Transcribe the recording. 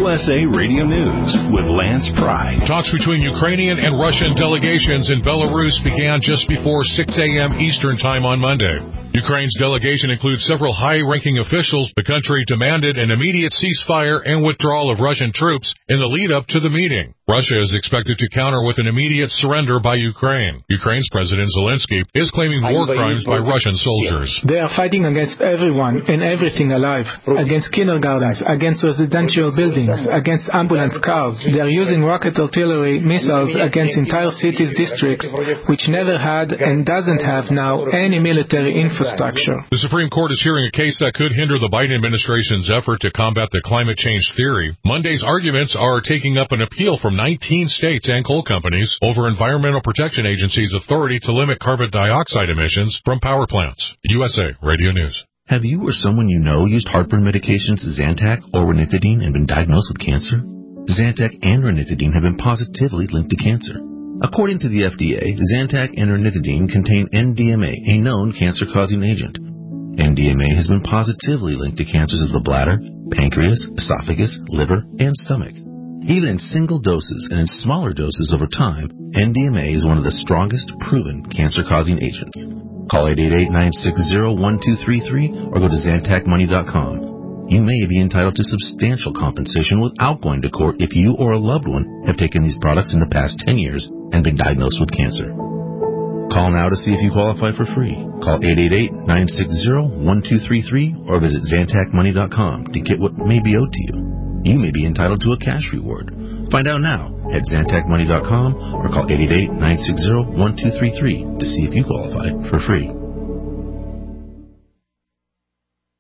USA Radio News with Lance Pry. Talks between Ukrainian and Russian delegations in Belarus began just before 6 a.m. Eastern Time on Monday. Ukraine's delegation includes several high-ranking officials. The country demanded an immediate ceasefire and withdrawal of Russian troops in the lead-up to the meeting. Russia is expected to counter with an immediate surrender by Ukraine. Ukraine's President Zelensky is claiming war crimes by Russian soldiers. They are fighting against everyone and everything alive, against kindergartens, against residential buildings, against ambulance cars. They are using rocket artillery missiles against entire cities, districts, which never had and doesn't have now any military infrastructure. The Supreme Court is hearing a case that could hinder the Biden administration's effort to combat the climate change theory. Monday's arguments are taking up an appeal from 19 states and coal companies over Environmental Protection Agency's authority to limit carbon dioxide emissions from power plants. USA Radio News. Have you or someone you know used heartburn medications Zantac or ranitidine and been diagnosed with cancer? Zantac and ranitidine have been positively linked to cancer. According to the FDA, Zantac and ranitidine contain NDMA, a known cancer-causing agent. NDMA has been positively linked to cancers of the bladder, pancreas, esophagus, liver, and stomach. Even in single doses and in smaller doses over time, NDMA is one of the strongest proven cancer-causing agents. Call 888-960-1233 or go to ZantacMoney.com. You may be entitled to substantial compensation without going to court if you or a loved one have taken these products in the past 10 years and been diagnosed with cancer. Call now to see if you qualify for free. Call 888-960-1233 or visit ZantacMoney.com to get what may be owed to you. You may be entitled to a cash reward. Find out now at ZantacMoney.com or call 888-960-1233 to see if you qualify for free.